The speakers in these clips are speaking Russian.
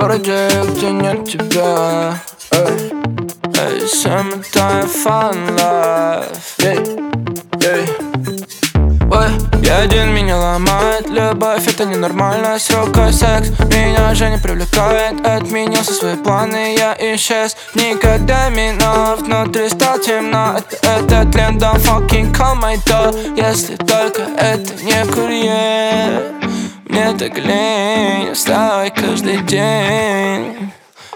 городе, где нет тебя. Эй, summertime fun life. Ой, я один, меня ломает любовь, это ненормально, срока секс меня уже не привлекает. Отменил все свои планы, я исчез. Никогда минов, внутри стало темно. Это тлен, don't fucking call my door. Если только это не курьер. Мне так лень, вставай каждый день.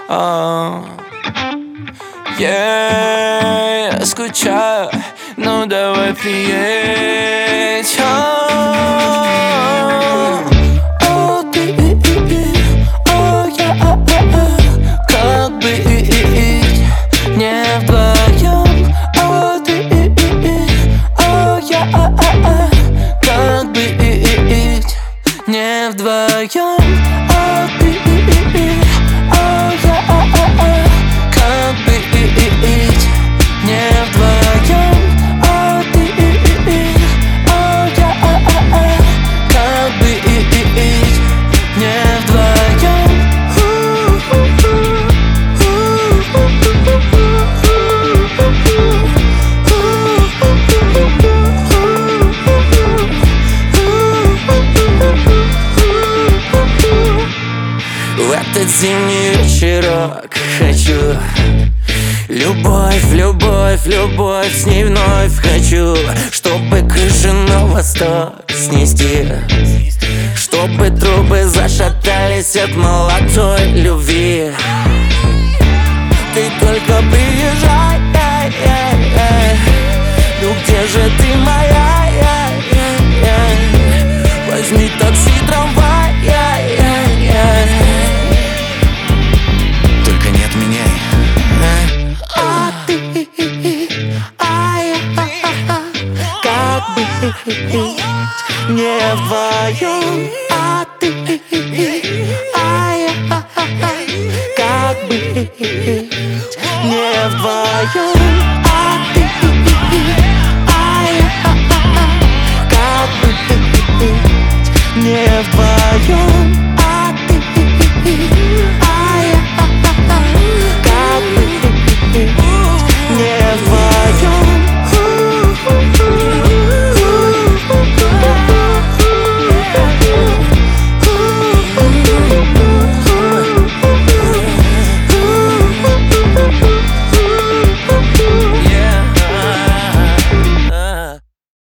Я скучаю, ну давай приедь. Как быть не вдвоем? Как быть не вдвоем? В этот зимний вечерок хочу любовь, любовь, любовь, с ней вновь хочу. Чтобы крышу на восток снести, чтобы трубы зашатались от молодой любви. Ты только приезжай, ну где же ты моя? Возьми такси, трамвай, только не отменяй. Как быть не вдвоем? Как быть не вдвоем?